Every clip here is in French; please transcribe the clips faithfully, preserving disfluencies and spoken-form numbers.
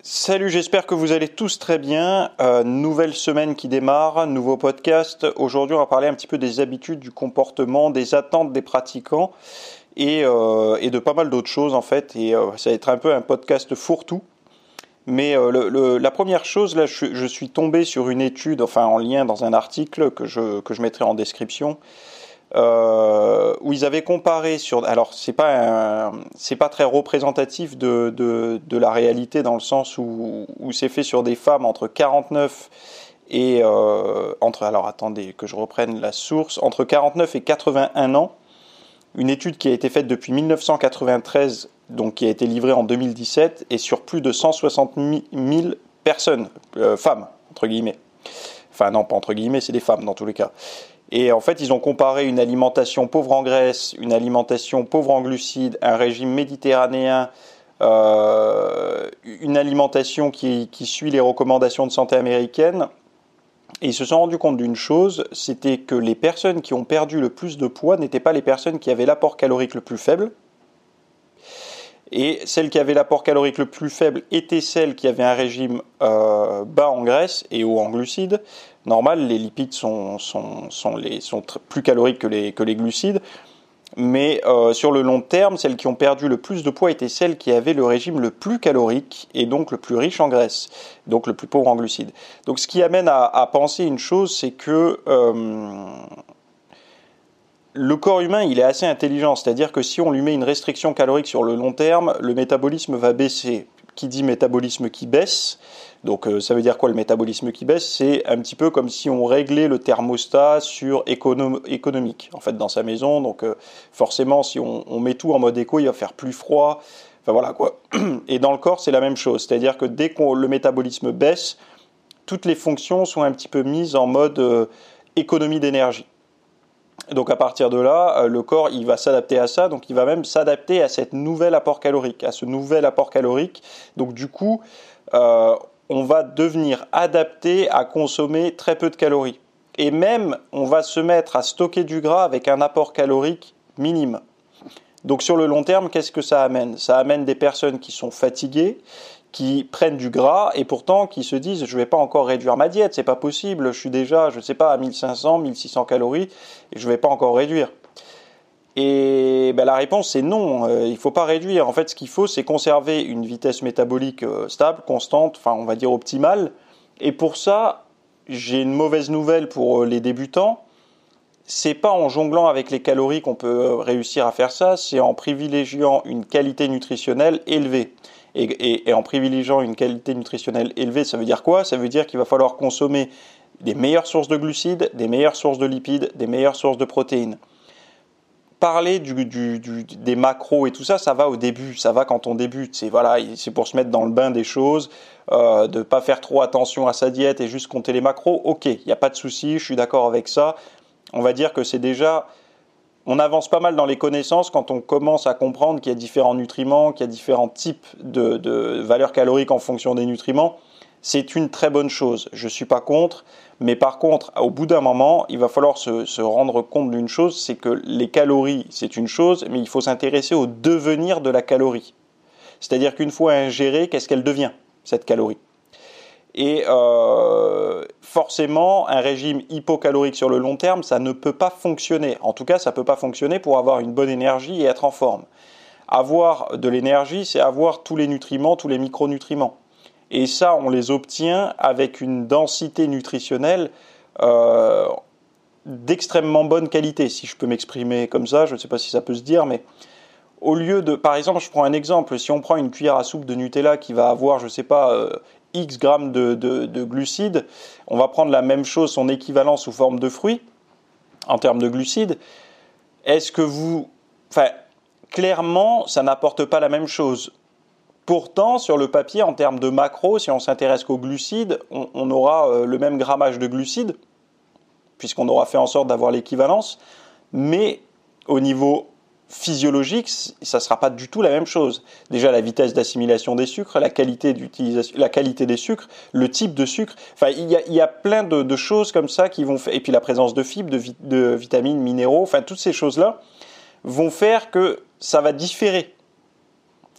Salut, j'espère que vous allez tous très bien. Euh, nouvelle semaine qui démarre, nouveau podcast. Aujourd'hui, on va parler un petit peu des habitudes, du comportement, des attentes des pratiquants et, euh, et de pas mal d'autres choses en fait. Et euh, ça va être un peu un podcast fourre-tout. Mais euh, le, le, la première chose, là, je, je suis tombé sur une étude, enfin en lien dans un article que je, que je mettrai en description. Euh, où ils avaient comparé sur, alors c'est pas un, c'est pas très représentatif de, de, de la réalité dans le sens où, où c'est fait sur des femmes entre quarante-neuf et euh, entre, alors attendez que je reprenne la source, entre quarante-neuf et quatre-vingt-un ans, une étude qui a été faite depuis dix-neuf cent quatre-vingt-treize, donc qui a été livrée en deux mille dix-sept et sur plus de cent soixante mille personnes, euh, femmes entre guillemets, enfin non pas entre guillemets, c'est des femmes dans tous les cas. Et en fait, ils ont comparé une alimentation pauvre en graisse, une alimentation pauvre en glucides, un régime méditerranéen, euh, une alimentation qui, qui suit les recommandations de santé américaines. Et ils se sont rendus compte d'une chose, c'était que les personnes qui ont perdu le plus de poids n'étaient pas les personnes qui avaient l'apport calorique le plus faible. Et celles qui avaient l'apport calorique le plus faible étaient celles qui avaient un régime euh, bas en graisse et haut en glucides. Normal, les lipides sont, sont, sont, les, sont tr- plus caloriques que les, que les glucides. Mais euh, sur le long terme, celles qui ont perdu le plus de poids étaient celles qui avaient le régime le plus calorique et donc le plus riche en graisse, donc le plus pauvre en glucides. Donc ce qui amène à, à penser une chose, c'est que euh, le corps humain, il est assez intelligent, c'est-à-dire que si on lui met une restriction calorique sur le long terme, le métabolisme va baisser. Qui dit métabolisme qui baisse, donc euh, ça veut dire quoi le métabolisme qui baisse? C'est un petit peu comme si on réglait le thermostat sur économ- économique, en fait, dans sa maison. Donc euh, forcément, si on, on met tout en mode éco, il va faire plus froid. Enfin voilà quoi. Et dans le corps, c'est la même chose, c'est-à-dire que dès que le métabolisme baisse, toutes les fonctions sont un petit peu mises en mode euh, économie d'énergie. Donc à partir de là, le corps il va s'adapter à ça, donc il va même s'adapter à cette nouvel apport calorique, à ce nouvel apport calorique. Donc du coup, euh, on va devenir adapté à consommer très peu de calories. Et même, on va se mettre à stocker du gras avec un apport calorique minime. Donc sur le long terme, qu'est-ce que ça amène? Ça amène des personnes qui sont fatiguées, qui prennent du gras et pourtant qui se disent je vais pas encore réduire ma diète, c'est pas possible, je suis déjà, je sais pas, à mille cinq cents, mille six cents calories et je vais pas encore réduire. Et ben, la réponse c'est non, euh, il faut pas réduire. En fait, ce qu'il faut, c'est conserver une vitesse métabolique euh, stable, constante, enfin on va dire optimale. Et pour ça, j'ai une mauvaise nouvelle pour euh, les débutants. C'est pas en jonglant avec les calories qu'on peut réussir à faire ça, c'est en privilégiant une qualité nutritionnelle élevée. Et, et, et en privilégiant une qualité nutritionnelle élevée, ça veut dire quoi? Ça veut dire qu'il va falloir consommer des meilleures sources de glucides, des meilleures sources de lipides, des meilleures sources de protéines. Parler du, du, du, des macros et tout ça, ça va au début, ça va quand on débute. C'est, voilà, c'est pour se mettre dans le bain des choses, euh, de ne pas faire trop attention à sa diète et juste compter les macros. Ok, il n'y a pas de souci, je suis d'accord avec ça. On va dire que c'est déjà... On avance pas mal dans les connaissances quand on commence à comprendre qu'il y a différents nutriments, qu'il y a différents types de, de valeurs caloriques en fonction des nutriments. C'est une très bonne chose. Je ne suis pas contre, mais par contre, au bout d'un moment, il va falloir se, se rendre compte d'une chose, c'est que les calories, c'est une chose, mais il faut s'intéresser au devenir de la calorie. C'est-à-dire qu'une fois ingérée, qu'est-ce qu'elle devient, cette calorie ? Et euh, forcément, un régime hypocalorique sur le long terme, ça ne peut pas fonctionner. En tout cas, ça ne peut pas fonctionner pour avoir une bonne énergie et être en forme. Avoir de l'énergie, c'est avoir tous les nutriments, tous les micronutriments. Et ça, on les obtient avec une densité nutritionnelle euh, d'extrêmement bonne qualité, si je peux m'exprimer comme ça. Je ne sais pas si ça peut se dire, mais au lieu de... Par exemple, je prends un exemple. Si on prend une cuillère à soupe de Nutella qui va avoir, je ne sais pas... Euh, X grammes de, de, de glucides, on va prendre la même chose, son équivalent sous forme de fruits, en termes de glucides. Est-ce que vous... Enfin, clairement, ça n'apporte pas la même chose. Pourtant, sur le papier, en termes de macros, si on s'intéresse qu'aux glucides, on, on aura euh, le même grammage de glucides, puisqu'on aura fait en sorte d'avoir l'équivalence, mais au niveau physiologique, ça ne sera pas du tout la même chose. Déjà, la vitesse d'assimilation des sucres, la qualité d'utilisation, la qualité des sucres, le type de sucre. Enfin, il y a, il y a plein de, de choses comme ça qui vont faire. Et puis la présence de fibres, de, vi, de vitamines, minéraux. Enfin, toutes ces choses-là vont faire que ça va différer.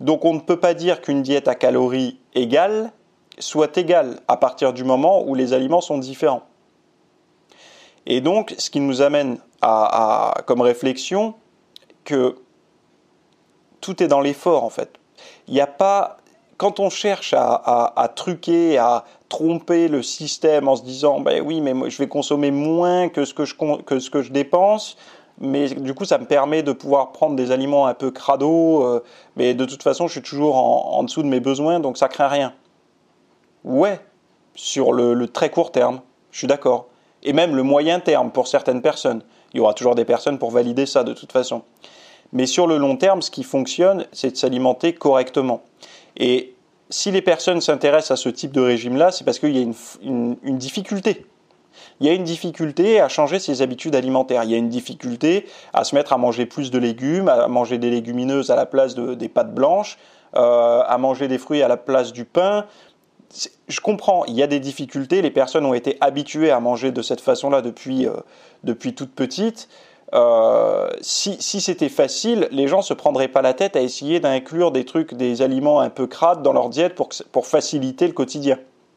Donc on ne peut pas dire qu'une diète à calories égales soit égale à partir du moment où les aliments sont différents. Et donc, ce qui nous amène à, à comme réflexion que tout est dans l'effort en fait. Il n'y a pas, quand on cherche à, à, à truquer, à tromper le système en se disant, ben oui, mais moi, je vais consommer moins que ce que je que ce que je dépense, mais du coup, ça me permet de pouvoir prendre des aliments un peu crado, euh, mais de toute façon, je suis toujours en, en dessous de mes besoins, donc ça craint rien. Ouais, sur le, le très court terme, je suis d'accord. Et même le moyen terme pour certaines personnes. Il y aura toujours des personnes pour valider ça de toute façon. Mais sur le long terme, ce qui fonctionne, c'est de s'alimenter correctement. Et si les personnes s'intéressent à ce type de régime-là, c'est parce qu'il y a une, une, une difficulté. Il y a une difficulté à changer ses habitudes alimentaires. Il y a une difficulté à se mettre à manger plus de légumes, à manger des légumineuses à la place de, des pâtes blanches, euh, à manger des fruits à la place du pain. Je comprends, il y a des difficultés, les personnes ont été habituées à manger de cette façon-là depuis, euh, depuis toute petite. Euh, si, si c'était facile, les gens ne se prendraient pas la tête à essayer d'inclure des trucs, des aliments un peu crades dans leur diète pour, pour faciliter le quotidien.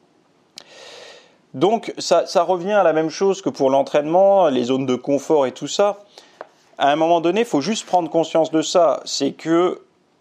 Donc ça, ça revient à la même chose que pour l'entraînement, les zones de confort et tout ça. À un moment donné, il faut juste prendre conscience de ça, c'est que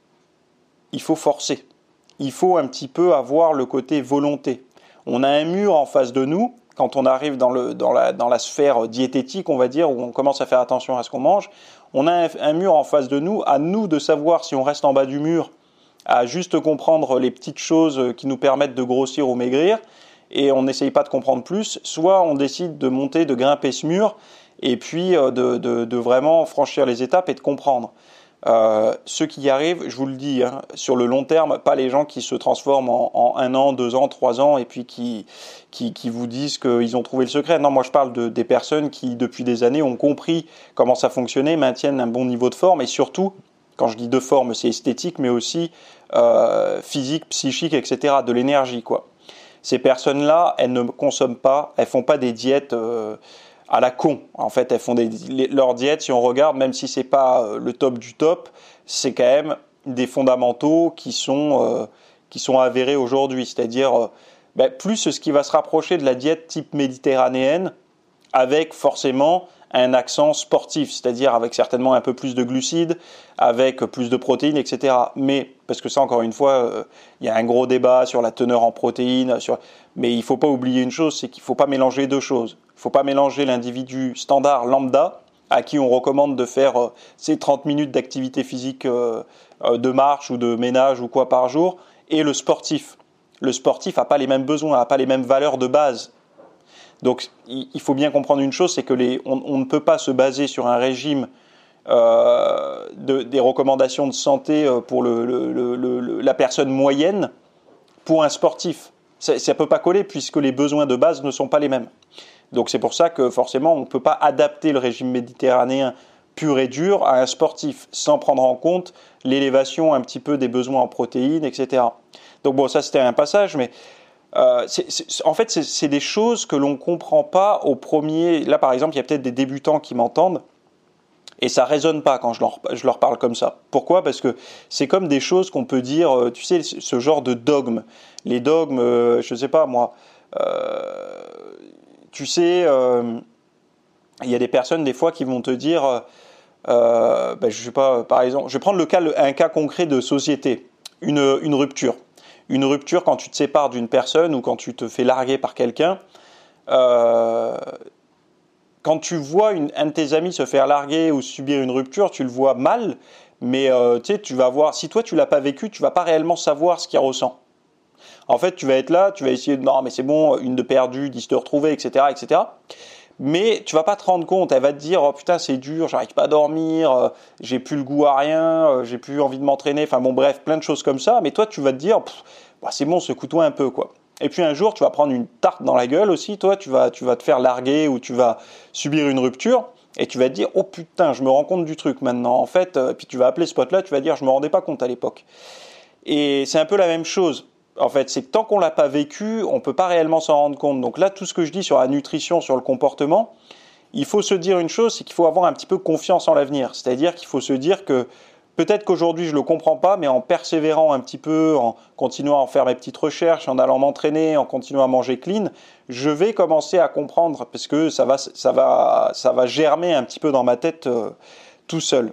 il faut forcer. Il faut un petit peu avoir le côté volonté. On a un mur en face de nous, quand on arrive dans, le, dans, la, dans la sphère diététique, on va dire, où on commence à faire attention à ce qu'on mange, on a un, un mur en face de nous, à nous de savoir si on reste en bas du mur, à juste comprendre les petites choses qui nous permettent de grossir ou maigrir, et on n'essaye pas de comprendre plus, soit on décide de monter, de grimper ce mur, et puis de, de, de vraiment franchir les étapes et de comprendre. Euh, ceux qui y arrivent, je vous le dis, hein, sur le long terme, pas les gens qui se transforment en, en un an, deux ans, trois ans et puis qui, qui, qui vous disent qu'ils ont trouvé le secret. Non, moi je parle de, des personnes qui, depuis des années, ont compris comment ça fonctionnait, maintiennent un bon niveau de forme et surtout, quand je dis de forme, c'est esthétique, mais aussi euh, physique, psychique, et cetera, de l'énergie, quoi. Ces personnes-là, elles ne consomment pas, elles font pas des diètes euh, à la con. En fait, elles font des, les, leurs diètes, si on regarde, même si c'est pas le top du top, c'est quand même des fondamentaux qui sont, euh, qui sont avérés aujourd'hui. C'est-à-dire, euh, ben, plus ce qui va se rapprocher de la diète type méditerranéenne, avec forcément un accent sportif, c'est-à-dire avec certainement un peu plus de glucides, avec plus de protéines, et cetera. Mais, parce que ça, encore une fois, euh, il y a un gros débat sur la teneur en protéines, sur... mais il ne faut pas oublier une chose, c'est qu'il ne faut pas mélanger deux choses. Il ne faut pas mélanger l'individu standard lambda, à qui on recommande de faire euh, ces trente minutes d'activité physique euh, euh, de marche ou de ménage ou quoi par jour, et le sportif. Le sportif n'a pas les mêmes besoins, n'a pas les mêmes valeurs de base. Donc, il faut bien comprendre une chose, c'est que les, on, on ne peut pas se baser sur un régime euh, de, des recommandations de santé pour le, le, le, le, la personne moyenne pour un sportif. Ça ne peut pas coller puisque les besoins de base ne sont pas les mêmes. Donc, c'est pour ça que forcément, on ne peut pas adapter le régime méditerranéen pur et dur à un sportif sans prendre en compte l'élévation un petit peu des besoins en protéines, et cetera. Donc, bon, ça, c'était un passage, mais... Euh, c'est, c'est, en fait, c'est, c'est des choses que l'on ne comprend pas au premier... Là, par exemple, il y a peut-être des débutants qui m'entendent et ça ne résonne pas quand je leur, je leur parle comme ça. Pourquoi ? Parce que c'est comme des choses qu'on peut dire, tu sais, ce genre de dogmes. Les dogmes, euh, je ne sais pas moi, euh, tu sais, euh, il y a des personnes des fois qui vont te dire, euh, ben, je sais pas, par exemple, je vais prendre le cas, un cas concret de société, une, une rupture. Une rupture quand tu te sépares d'une personne ou quand tu te fais larguer par quelqu'un, euh, quand tu vois une, un de tes amis se faire larguer ou subir une rupture, tu le vois mal, mais euh, tu sais, tu vas voir, si toi tu l'as pas vécu, tu vas pas réellement savoir ce qu'il ressent. En fait, tu vas être là, tu vas essayer de, non mais c'est bon, une de perdue, dix de retrouvée, et cetera, et cetera. Mais tu vas pas te rendre compte, elle va te dire, oh putain c'est dur, j'arrive pas à dormir, euh, j'ai plus le goût à rien, euh, j'ai plus envie de m'entraîner, enfin bon bref, plein de choses comme ça, mais toi tu vas te dire, bah, c'est bon, secoue-toi un peu quoi. Et puis un jour tu vas prendre une tarte dans la gueule aussi, toi tu vas, tu vas te faire larguer ou tu vas subir une rupture, et tu vas te dire, oh putain, je me rends compte du truc maintenant, en fait, euh, puis tu vas appeler ce pote-là, tu vas dire, je me rendais pas compte à l'époque. Et c'est un peu la même chose. En fait, c'est que tant qu'on l'a pas vécu, on peut pas réellement s'en rendre compte. Donc là, tout ce que je dis sur la nutrition, sur le comportement, il faut se dire une chose, c'est qu'il faut avoir un petit peu confiance en l'avenir. C'est-à-dire qu'il faut se dire que peut-être qu'aujourd'hui je le comprends pas, mais en persévérant un petit peu, en continuant à faire mes petites recherches, en allant m'entraîner, en continuant à manger clean, je vais commencer à comprendre parce que ça va, ça va, ça va germer un petit peu dans ma tête euh, tout seul.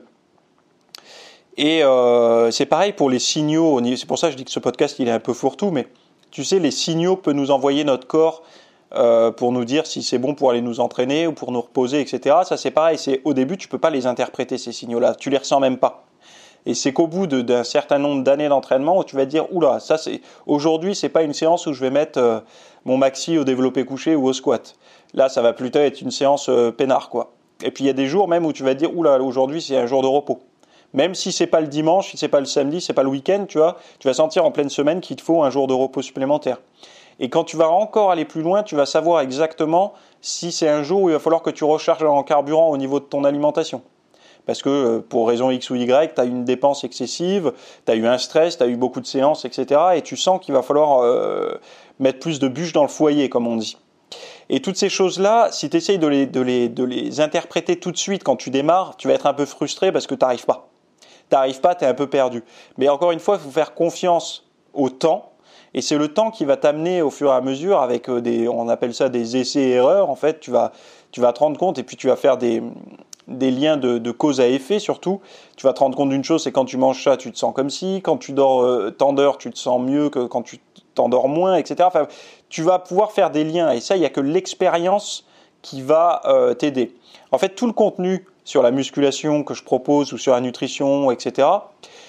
Et euh, c'est pareil pour les signaux. C'est pour ça que je dis que ce podcast il est un peu fourre-tout, mais tu sais les signaux que peut nous envoyer notre corps euh, pour nous dire si c'est bon pour aller nous entraîner ou pour nous reposer, et cetera. Ça c'est pareil. C'est au début tu peux pas les interpréter ces signaux-là. Tu les ressens même pas. Et c'est qu'au bout de, d'un certain nombre d'années d'entraînement où tu vas te dire oula, ça c'est aujourd'hui c'est pas une séance où je vais mettre euh, mon maxi au développé couché ou au squat. Là ça va plutôt être une séance euh, peinard quoi. Et puis il y a des jours même où tu vas te dire oula, aujourd'hui c'est un jour de repos. Même si c'est pas le dimanche, si c'est pas le samedi, c'est pas le week-end, tu vois, tu vas sentir en pleine semaine qu'il te faut un jour de repos supplémentaire. Et quand tu vas encore aller plus loin, tu vas savoir exactement si c'est un jour où il va falloir que tu recharges en carburant au niveau de ton alimentation. Parce que pour raison X ou Y, tu as une dépense excessive, tu as eu un stress, tu as eu beaucoup de séances, et cetera. Et tu sens qu'il va falloir euh, mettre plus de bûches dans le foyer, comme on dit. Et toutes ces choses-là, si tu essayes de les, de, les, de les interpréter tout de suite quand tu démarres, tu vas être un peu frustré parce que tu n'arrives pas. Tu n'arrives pas, tu es un peu perdu. Mais encore une fois, il faut faire confiance au temps. Et c'est le temps qui va t'amener au fur et à mesure avec des, on appelle ça des essais-erreurs. En fait, tu vas, tu vas te rendre compte et puis tu vas faire des... des liens de, de cause à effet surtout. Tu vas te rendre compte d'une chose, c'est quand tu manges ça, tu te sens comme ci, quand tu dors euh, tant d'heures, tu te sens mieux que quand tu t'endors moins, et cetera. Enfin, tu vas pouvoir faire des liens et ça, il n'y a que l'expérience qui va euh, t'aider. En fait, tout le contenu sur la musculation que je propose ou sur la nutrition, et cetera,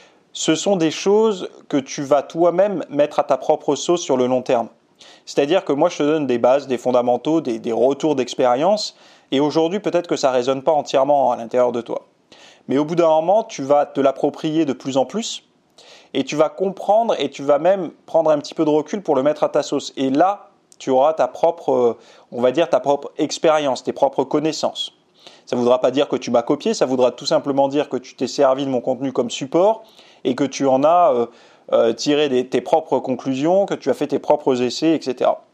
ce sont des choses que tu vas toi-même mettre à ta propre sauce sur le long terme. C'est-à-dire que moi, je te donne des bases, des fondamentaux, des, des retours d'expérience. Et aujourd'hui, peut-être que ça ne résonne pas entièrement à l'intérieur de toi. Mais au bout d'un moment, tu vas te l'approprier de plus en plus et tu vas comprendre et tu vas même prendre un petit peu de recul pour le mettre à ta sauce. Et là, tu auras ta propre, on va dire, ta propre expérience, tes propres connaissances. Ça ne voudra pas dire que tu m'as copié, ça voudra tout simplement dire que tu t'es servi de mon contenu comme support et que tu en as euh, euh, tiré des, tes propres conclusions, que tu as fait tes propres essais, et cetera.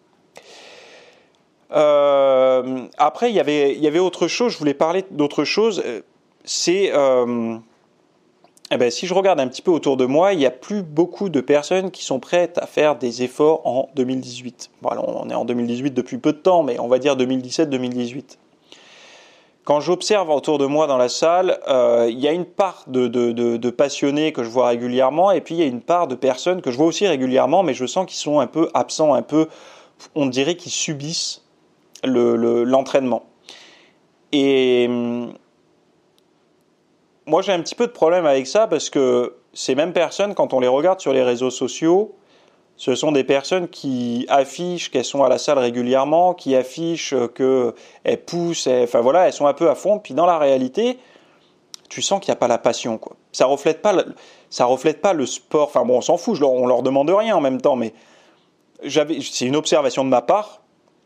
Euh, après, il y avait, il y avait autre chose, je voulais parler d'autre chose, c'est, euh, eh ben, si je regarde un petit peu autour de moi, il n'y a plus beaucoup de personnes qui sont prêtes à faire des efforts en deux mille dix-huit. Bon, alors, on est en deux mille dix-huit depuis peu de temps, mais on va dire deux mille dix-sept deux mille dix-huit. Quand j'observe autour de moi dans la salle, euh, il y a une part de, de, de, de passionnés que je vois régulièrement, et puis il y a une part de personnes que je vois aussi régulièrement, mais je sens qu'ils sont un peu absents, un peu, on dirait qu'ils subissent Le, le, l'entraînement. Et hum, moi j'ai un petit peu de problème avec ça parce que ces mêmes personnes, quand on les regarde sur les réseaux sociaux, ce sont des personnes qui affichent qu'elles sont à la salle régulièrement, qui affichent qu'elles poussent, elles, enfin voilà, elles sont un peu à fond, puis dans la réalité, tu sens qu'il n'y a pas la passion, quoi. Ça reflète pas, ça reflète pas le sport, enfin bon on s'en fout, je leur, on leur demande rien en même temps, mais j'avais, c'est une observation de ma part.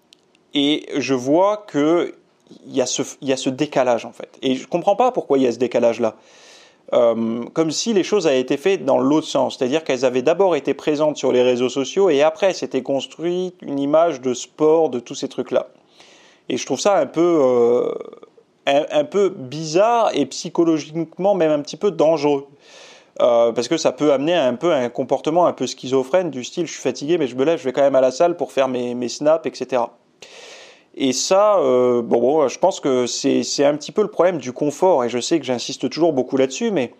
Et je vois qu'il y a ce, il y a ce décalage en fait. Et je ne comprends pas pourquoi il y a ce décalage-là. Euh, comme si les choses avaient été faites dans l'autre sens. C'est-à-dire qu'elles avaient d'abord été présentes sur les réseaux sociaux et après s'était construite une image de sport, de tous ces trucs-là. Et je trouve ça un peu, euh, un, un peu bizarre et psychologiquement même un petit peu dangereux. Euh, parce que ça peut amener un peu un comportement un peu schizophrène du style je suis fatigué mais je me lève, je vais quand même à la salle pour faire mes, mes snaps, et cetera. Et ça, euh, bon, bon, je pense que c'est, c'est un petit peu le problème du confort, et je sais que j'insiste toujours beaucoup là-dessus, mais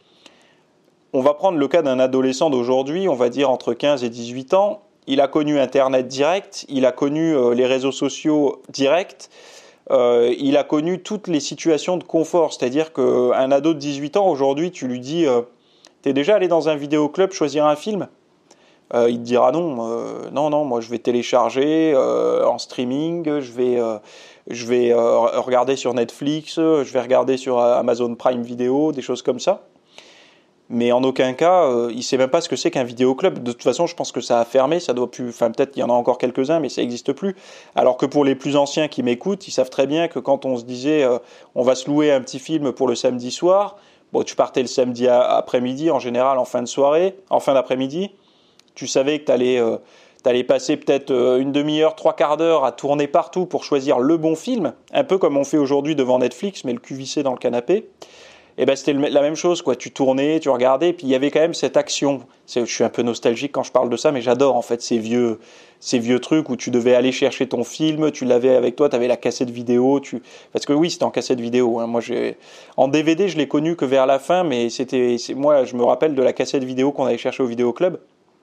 on va prendre le cas d'un adolescent d'aujourd'hui, on va dire entre quinze et dix-huit ans, il a connu Internet direct, il a connu euh, les réseaux sociaux directs, euh, il a connu toutes les situations de confort, c'est-à-dire qu'un ado de dix-huit ans, aujourd'hui, tu lui dis euh, « T'es déjà allé dans un vidéoclub choisir un film ?» Euh, il te dira non, euh, non, non, moi je vais télécharger euh, en streaming, je vais, euh, je vais euh, regarder sur Netflix, je vais regarder sur Amazon Prime Video, des choses comme ça. Mais en aucun cas, euh, il ne sait même pas ce que c'est qu'un vidéoclub. De toute façon, je pense que ça a fermé, ça doit plus, enfin peut-être qu'il y en a encore quelques-uns, mais ça n'existe plus. Alors que pour les plus anciens qui m'écoutent, ils savent très bien que quand on se disait euh, on va se louer un petit film pour le samedi soir, bon, tu partais le samedi après-midi, en général en fin de soirée, en fin d'après-midi. Tu savais que tu allais, euh, t'allais passer peut-être euh, une demi-heure, trois quarts d'heure à tourner partout pour choisir le bon film, un peu comme on fait aujourd'hui devant Netflix, mais le cul vissé dans le canapé. et ben c'était le, la même chose, quoi. Tu tournais, tu regardais, puis il y avait quand même cette action. C'est, je suis un peu nostalgique quand je parle de ça, mais j'adore en fait ces vieux, ces vieux trucs où tu devais aller chercher ton film, tu l'avais avec toi, tu avais la cassette vidéo, tu... parce que oui, c'était en cassette vidéo. Hein. Moi, j'ai... En D V D, je l'ai connu que vers la fin, mais c'était, c'est... moi, je me rappelle de la cassette vidéo qu'on allait chercher au vidéoclub.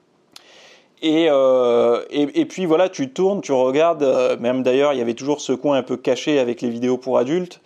Et, euh, et, et puis voilà, tu tournes, tu regardes, euh, même d'ailleurs, il y avait toujours ce coin un peu caché avec les vidéos pour adultes.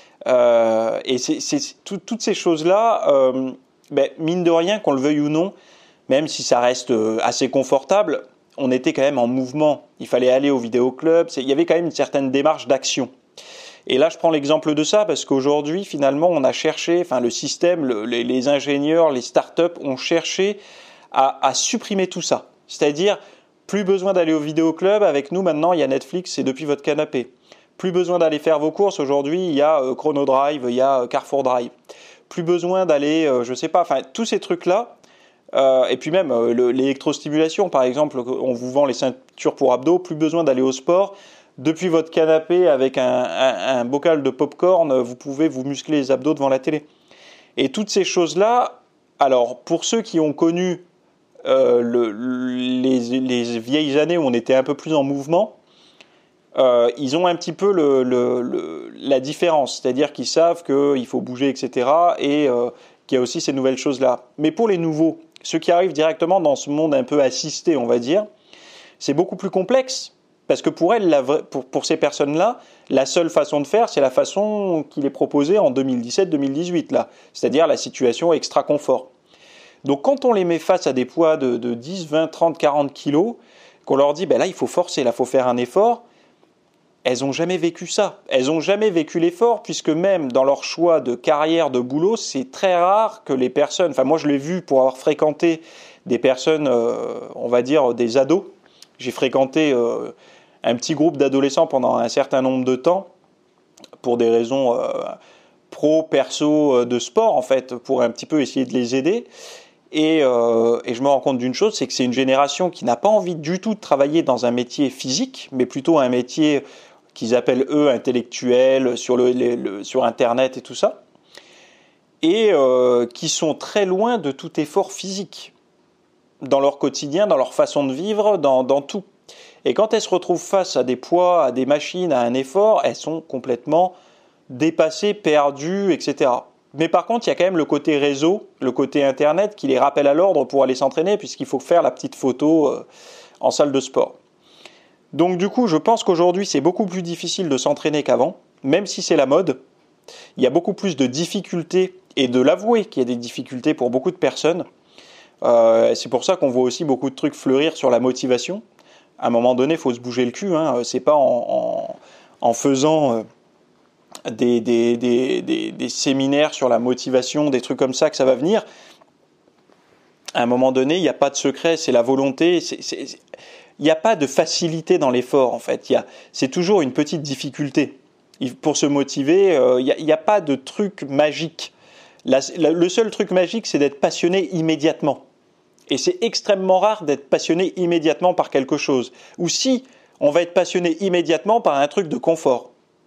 Euh, et c'est, c'est tout, toutes ces choses-là, euh, ben, mine de rien, qu'on le veuille ou non, même si ça reste assez confortable, on était quand même en mouvement. Il fallait aller au vidéoclub, il y avait quand même une certaine démarche d'action. Et là, je prends l'exemple de ça parce qu'aujourd'hui, finalement, on a cherché, enfin le système, le, les, les ingénieurs, les startups ont cherché à, à supprimer tout ça. C'est-à-dire, plus besoin d'aller au vidéoclub, avec nous maintenant, il y a Netflix, c'est depuis votre canapé. Plus besoin d'aller faire vos courses, aujourd'hui il y a euh, Chrono Drive, il y a euh, Carrefour Drive. Plus besoin d'aller, euh, je sais pas, enfin tous ces trucs-là, euh, et puis même euh, le, l'électrostimulation par exemple, on vous vend les ceintures pour abdos, plus besoin d'aller au sport. Depuis votre canapé avec un, un, un bocal de pop-corn, vous pouvez vous muscler les abdos devant la télé. Et toutes ces choses-là, alors pour ceux qui ont connu euh, le, les, les vieilles années où on était un peu plus en mouvement, Euh, ils ont un petit peu le, le, le, la différence, c'est-à-dire qu'ils savent qu'il faut bouger, et cetera, et euh, qu'il y a aussi ces nouvelles choses-là. Mais pour les nouveaux, ceux qui arrivent directement dans ce monde un peu assisté, on va dire, c'est beaucoup plus complexe, parce que pour elles, la, pour, pour ces personnes-là, la seule façon de faire, c'est la façon qu'il est proposée en deux mille dix-sept deux mille dix-huit, là, c'est-à-dire la situation extra confort. Donc quand on les met face à des poids de, de dix, vingt, trente, quarante kilos, qu'on leur dit, ben là, il faut forcer, là, il faut faire un effort, elles n'ont jamais vécu ça. Elles n'ont jamais vécu l'effort, puisque même dans leur choix de carrière, de boulot, c'est très rare que les personnes... Enfin, moi, je l'ai vu pour avoir fréquenté des personnes, euh, on va dire, des ados. J'ai fréquenté euh, un petit groupe d'adolescents pendant un certain nombre de temps, pour des raisons euh, pro, perso, de sport, en fait, pour un petit peu essayer de les aider. Et, euh, et je me rends compte d'une chose, c'est que c'est une génération qui n'a pas envie du tout de travailler dans un métier physique, mais plutôt un métier qu'ils appellent eux intellectuels, sur, le, le, le, sur Internet et tout ça, et euh, qui sont très loin de tout effort physique, dans leur quotidien, dans leur façon de vivre, dans, dans tout. Et quand elles se retrouvent face à des poids, à des machines, à un effort, elles sont complètement dépassées, perdues, et cetera. Mais par contre, il y a quand même le côté réseau, le côté Internet qui les rappelle à l'ordre pour aller s'entraîner, puisqu'il faut faire la petite photo euh, en salle de sport. Donc du coup, je pense qu'aujourd'hui, c'est beaucoup plus difficile de s'entraîner qu'avant, même si c'est la mode. Il y a beaucoup plus de difficultés, et de l'avouer qu'il y a des difficultés pour beaucoup de personnes. Euh, c'est pour ça qu'on voit aussi beaucoup de trucs fleurir sur la motivation. À un moment donné, il faut se bouger le cul. Hein. C'est pas en, en, en faisant euh, des, des, des, des, des séminaires sur la motivation, des trucs comme ça que ça va venir. À un moment donné, il n'y a pas de secret, c'est la volonté. C'est, c'est, c'est... Il n'y a pas de facilité dans l'effort, en fait. Il y a, c'est toujours une petite difficulté. Pour se motiver, euh, il n'y a, il y a pas de truc magique. La, la, le seul truc magique, c'est d'être passionné immédiatement. Et c'est extrêmement rare d'être passionné immédiatement par quelque chose. Ou si on va être passionné immédiatement par un truc de confort.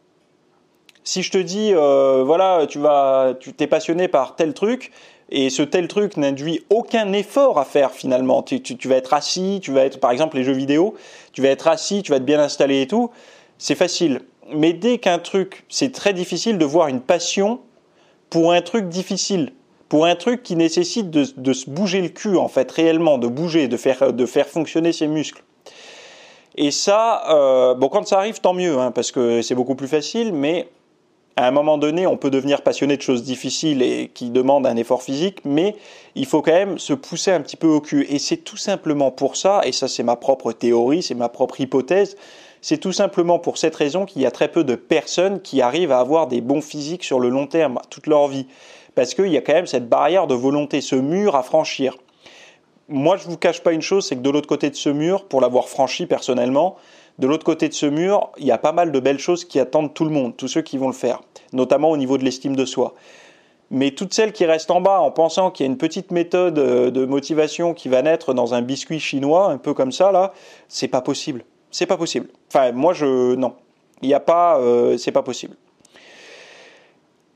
Si je te dis, euh, voilà, tu vas, tu t'es passionné par tel truc, et ce tel truc n'induit aucun effort à faire finalement. Tu, tu, tu vas être assis, tu vas être, par exemple, les jeux vidéo, tu vas être assis, tu vas être bien installé et tout, c'est facile. Mais dès qu'un truc, c'est très difficile de voir une passion pour un truc difficile, pour un truc qui nécessite de, de se bouger le cul, en fait, réellement, de bouger, de faire, de faire fonctionner ses muscles. Et ça, euh, bon, quand ça arrive, tant mieux, hein, parce que c'est beaucoup plus facile, mais à un moment donné, on peut devenir passionné de choses difficiles et qui demandent un effort physique, mais il faut quand même se pousser un petit peu au cul. Et c'est tout simplement pour ça, et ça c'est ma propre théorie, c'est ma propre hypothèse, c'est tout simplement pour cette raison qu'il y a très peu de personnes qui arrivent à avoir des bons physiques sur le long terme, toute leur vie. Parce qu'il y a quand même cette barrière de volonté, ce mur à franchir. Moi, je ne vous cache pas une chose, c'est que de l'autre côté de ce mur, pour l'avoir franchi personnellement, de l'autre côté de ce mur, il y a pas mal de belles choses qui attendent tout le monde, tous ceux qui vont le faire, notamment au niveau de l'estime de soi. Mais toutes celles qui restent en bas en pensant qu'il y a une petite méthode de motivation qui va naître dans un biscuit chinois, un peu comme ça, là, c'est pas possible. C'est pas possible. Enfin, moi, je... Non. Il n'y a pas... Euh, c'est pas possible.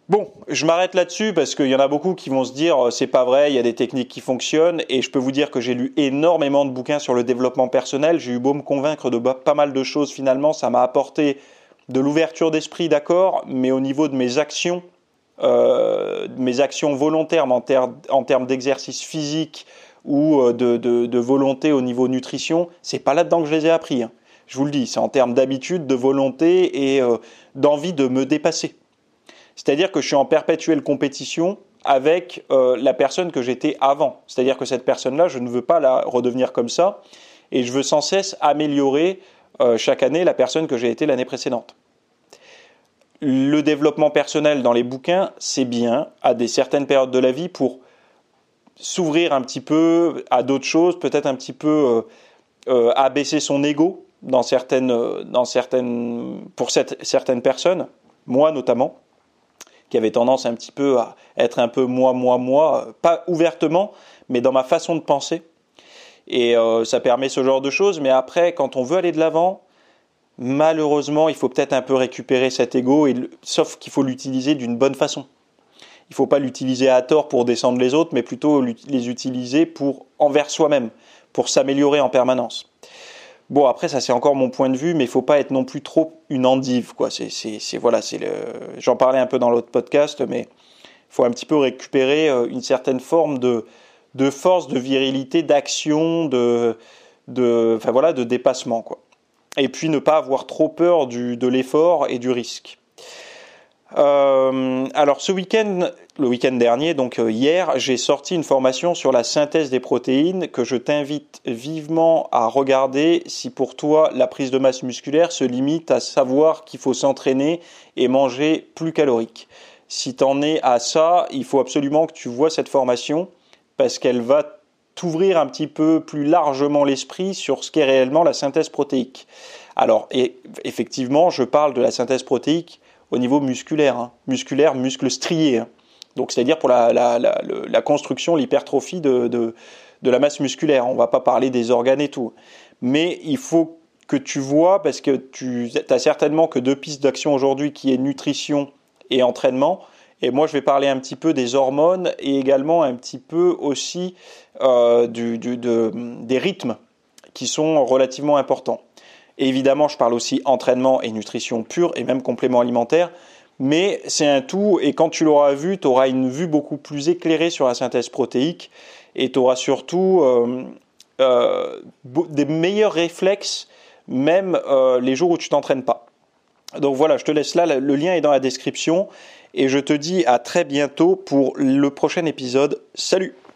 Bon, je m'arrête là-dessus parce qu'il y en a beaucoup qui vont se dire c'est pas vrai, il y a des techniques qui fonctionnent et je peux vous dire que j'ai lu énormément de bouquins sur le développement personnel. J'ai eu beau me convaincre de pas mal de choses finalement, ça m'a apporté de l'ouverture d'esprit, d'accord, mais au niveau de mes actions, euh, mes actions volontaires en, ter- en termes d'exercice physique ou de, de, de volonté au niveau nutrition, c'est pas là-dedans que je les ai appris. Hein. Je vous le dis, c'est en termes d'habitude, de volonté et euh, d'envie de me dépasser. C'est-à-dire que je suis en perpétuelle compétition avec euh, la personne que j'étais avant. C'est-à-dire que cette personne-là, je ne veux pas la redevenir comme ça et je veux sans cesse améliorer euh, chaque année la personne que j'ai été l'année précédente. Le développement personnel dans les bouquins, c'est bien à des certaines périodes de la vie pour s'ouvrir un petit peu à d'autres choses, peut-être un petit peu euh, euh, abaisser son ego dans certaines, dans certaines, pour cette, certaines personnes, moi notamment, qui avait tendance un petit peu à être un peu moi, moi, moi, pas ouvertement, mais dans ma façon de penser. Et euh, ça permet ce genre de choses. Mais après, quand on veut aller de l'avant, malheureusement, il faut peut-être un peu récupérer cet ego, et, sauf qu'il faut l'utiliser d'une bonne façon. Il ne faut pas l'utiliser à tort pour descendre les autres, mais plutôt les utiliser pour envers soi-même, pour s'améliorer en permanence. Bon, après, ça c'est encore mon point de vue, mais il ne faut pas être non plus trop une endive, quoi. C'est, c'est, c'est, voilà, c'est le... J'en parlais un peu dans l'autre podcast, mais il faut un petit peu récupérer une certaine forme de, de force, de virilité, d'action, de, de, enfin, voilà, de dépassement, quoi. Et puis ne pas avoir trop peur du, de l'effort et du risque. Euh, alors ce week-end, le week-end dernier, donc euh, hier, j'ai sorti une formation sur la synthèse des protéines que je t'invite vivement à regarder si pour toi la prise de masse musculaire se limite à savoir qu'il faut s'entraîner et manger plus calorique. Si t'en es à ça, il faut absolument que tu vois cette formation parce qu'elle va t'ouvrir un petit peu plus largement l'esprit sur ce qu'est réellement la synthèse protéique. Alors et, effectivement, je parle de la synthèse protéique au niveau musculaire, hein. musculaire, muscle strié. Hein. Donc, c'est-à-dire pour la, la, la, la construction, l'hypertrophie de, de, de la masse musculaire. On ne va pas parler des organes et tout. Mais il faut que tu vois, parce que tu as certainement que deux pistes d'action aujourd'hui qui est nutrition et entraînement. Et moi, je vais parler un petit peu des hormones et également un petit peu aussi euh, du, du, de, des rythmes qui sont relativement importants. Et évidemment, je parle aussi entraînement et nutrition pure et même complément alimentaire. Mais c'est un tout et quand tu l'auras vu, tu auras une vue beaucoup plus éclairée sur la synthèse protéique et tu auras surtout euh, euh, des meilleurs réflexes même euh, les jours où tu t'entraînes pas. Donc voilà, je te laisse là, le lien est dans la description et je te dis à très bientôt pour le prochain épisode. Salut!